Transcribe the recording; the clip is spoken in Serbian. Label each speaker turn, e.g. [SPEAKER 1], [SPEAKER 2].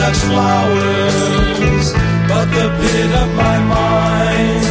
[SPEAKER 1] such flowers, but the pit of my mind